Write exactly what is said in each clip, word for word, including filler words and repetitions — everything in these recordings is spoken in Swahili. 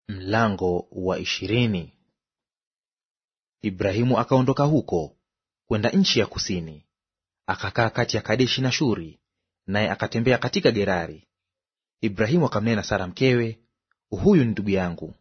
Mlango wa ishirini. Ibrahimu akaondoka huko kwenda nchi ya kusini, akakaa kati ya Kadeshi na Shuri, naye akatembea katika Gerari. Ibrahimu akamnena Sara mkewe, huyu ni ndugu yangu.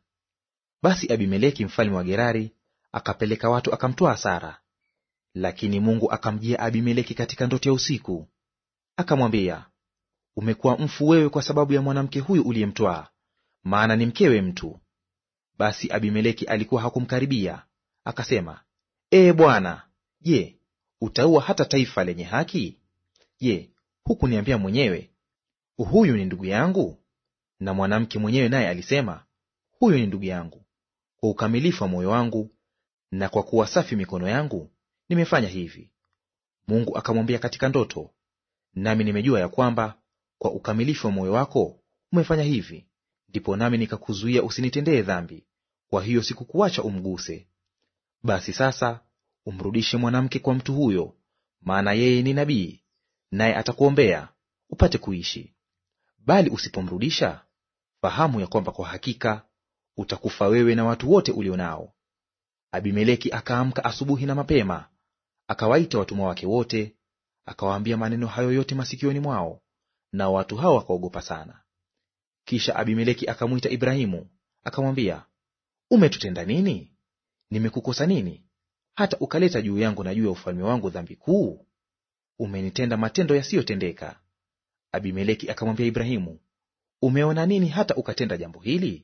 Basi Abimeleki mfalme wa Gerari akapeleka watu akamtwaa Sara. Lakini Mungu akamjia Abimeleki katika ndoto ya usiku, akamwambia, umekuwa mfu wewe kwa sababu ya mwanamke huyu uliyemtwaa, maana ni mkewe mtu. Basi Abimeleki alikuwa hakumkaribia, akasema, Ee Bwana, je, utaua hata taifa lenye haki? Je, hukuniambia mwenyewe, huyu ni ndugu yangu? Na mwanamke mwenyewe naye alisema, huyu ni ndugu yangu. Kwa ukamilifu wa moyo wangu na kwa kuwa safi mikono yangu nimefanya hivi. Mungu akamwambia katika ndoto, nami nimejua ya kwamba kwa ukamilifu wa moyo wako umefanya hivi, ndipo nami nikakuzuia usinitendee dhambi, kwa hiyo sikukuacha umguse. Basi sasa umrudishe mwanamke kwa mtu huyo, maana yeye ni nabii, naye atakuombea upate kuishi. Bali usipomrudisha, fahamu ya kwamba kwa hakika utakufa wewe na watu wote ulio nao. Abimeleki akaamka asubuhi na mapema, akawaita watumwa wake wote, akawaambia maneno hayo yote masikioni mwao, na watu hao wakaogopa sana. Kisha Abimeleki akamwita Ibrahimu, akamwambia, umetutenda nini? Nimekukosa nini, hata ukaleta juu yangu na juu ya ufalme wangu dhambi kuu? Umenitenda matendo yasiyotendeka. Abimeleki akamwambia Ibrahimu, umeona nini hata ukatenda jambo hili?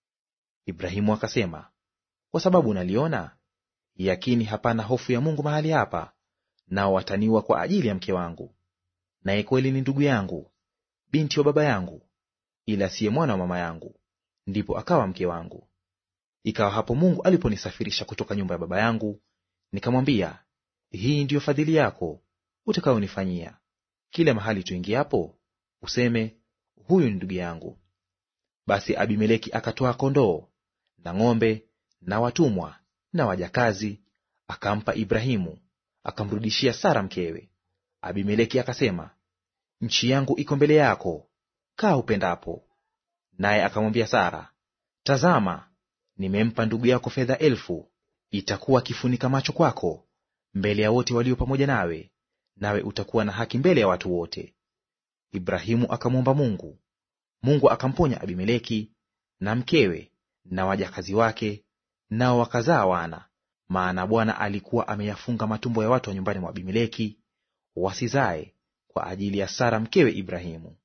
Ibrahimu akasema, kwa sababu naliona yakini hapana hofu ya Mungu mahali hapa, nao wataniua kwa ajili ya mke wangu. Naye kweli ni ndugu yangu, binti wa baba yangu, ila siye mwana wa mama yangu, ndipo akawa mke wangu. Ikawa hapo Mungu aliponisafirisha kutoka nyumba ya baba yangu, nikamwambia, hii ndiyo fadhili yako utakayonifanyia, kila mahali tuingiapo useme, huyu ni ndugu yangu. Basi Abimeleki akatoa kondoo na ng'ombe na watumwa na wajakazi, akampa Ibrahimu, akamrudishia Sara mkewe. Abimeleki akasema, nchi yangu iko mbele yako, kaa upendapo. Naye akamwambia Sara, tazama, nimempa ndugu yako fedha elfu, itakuwa kifunika macho kwako mbele ya wote walio pamoja nawe, nawe utakuwa na haki mbele ya watu wote. Ibrahimu akamwomba Mungu, Mungu akamponya Abimeleki na mkewe na wajakazi wake, nao wakazaa wana, maana Bwana alikuwa ameyafunga matumbo ya watu wa nyumbani mwa Abimeleki wasizae kwa ajili ya Sara mkewe Ibrahimu.